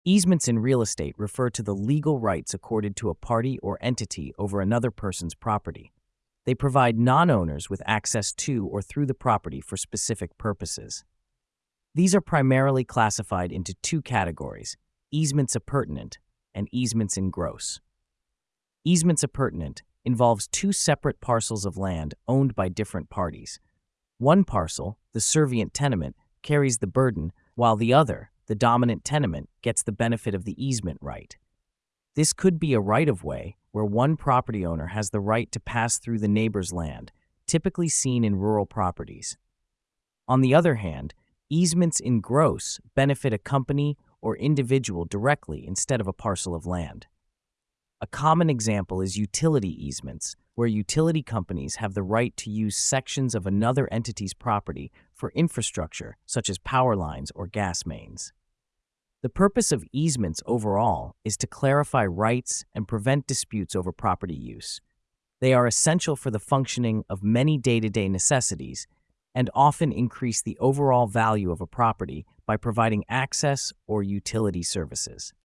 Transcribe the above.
Easements in real estate refer to the legal rights accorded to a party or entity over another person's property. They provide non-owners with access to or through the property for specific purposes. These are primarily classified into two categories: easements appurtenant and easements in gross. Easements appurtenant involves two separate parcels of land owned by different parties. One parcel, the servient tenement, carries the burden, while the other, the dominant tenement, gets the benefit of the easement right. This could be a right-of-way where one property owner has the right to pass through the neighbor's land, typically seen in rural properties. On the other hand, easements in gross benefit a company or individual directly instead of a parcel of land. A common example is utility easements, where utility companies have the right to use sections of another entity's property for infrastructure such as power lines or gas mains. The purpose of easements overall is to clarify rights and prevent disputes over property use. They are essential for the functioning of many day-to-day necessities and often increase the overall value of a property by providing access or utility services.